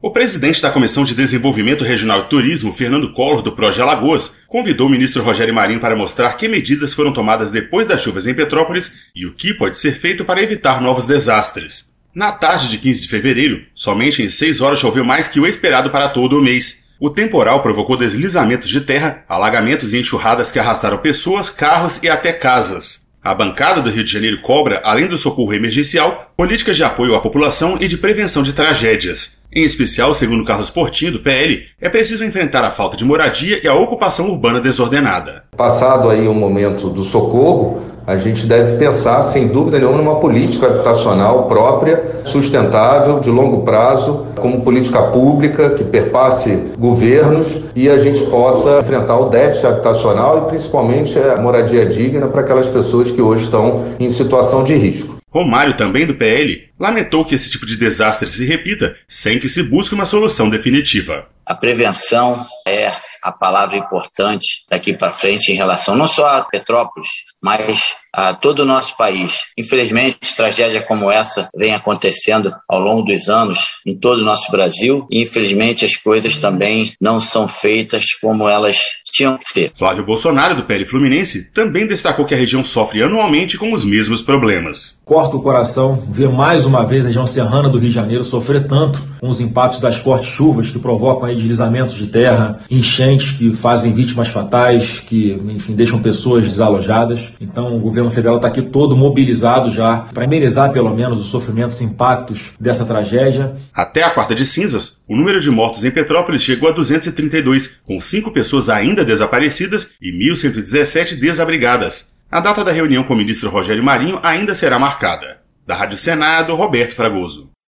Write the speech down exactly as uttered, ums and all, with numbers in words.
O presidente da Comissão de Desenvolvimento Regional e Turismo, Fernando Collor, do Proje Alagoas, convidou o ministro Rogério Marinho para mostrar que medidas foram tomadas depois das chuvas em Petrópolis e o que pode ser feito para evitar novos desastres. Na tarde de quinze de fevereiro, somente em seis horas choveu mais que o esperado para todo o mês. O temporal provocou deslizamentos de terra, alagamentos e enxurradas que arrastaram pessoas, carros e até casas. A bancada do Rio de Janeiro cobra, além do socorro emergencial, políticas de apoio à população e de prevenção de tragédias. Em especial, segundo Carlos Portinho, do P L, é preciso enfrentar a falta de moradia e a ocupação urbana desordenada. Passado aí o momento do socorro, a gente deve pensar, sem dúvida nenhuma, numa política habitacional própria, sustentável, de longo prazo, como política pública que perpasse governos e a gente possa enfrentar o déficit habitacional e principalmente a moradia digna para aquelas pessoas que hoje estão em situação de risco. Romário, também do P L, lamentou que esse tipo de desastre se repita sem que se busque uma solução definitiva. A prevenção é a palavra importante daqui para frente em relação não só a Petrópolis, mas a todo o nosso país. Infelizmente, tragédia como essa vem acontecendo ao longo dos anos em todo o nosso Brasil e infelizmente as coisas também não são feitas como elas tinham que ser. Flávio Bolsonaro, do P L Fluminense, também destacou que a região sofre anualmente com os mesmos problemas. Corta o coração ver mais uma vez a região serrana do Rio de Janeiro sofrer tanto com os impactos das fortes chuvas que provocam aí deslizamentos de terra, enchentes que fazem vítimas fatais, que enfim, deixam pessoas desalojadas. Então o governo federal está aqui todo mobilizado já para amenizar pelo menos os sofrimentos e impactos dessa tragédia. Até a quarta de cinzas, o número de mortos em Petrópolis chegou a duzentos e trinta e dois, com cinco pessoas ainda desaparecidas e mil cento e dezessete desabrigadas. A data da reunião com o ministro Rogério Marinho ainda será marcada. Da Rádio Senado, Roberto Fragoso.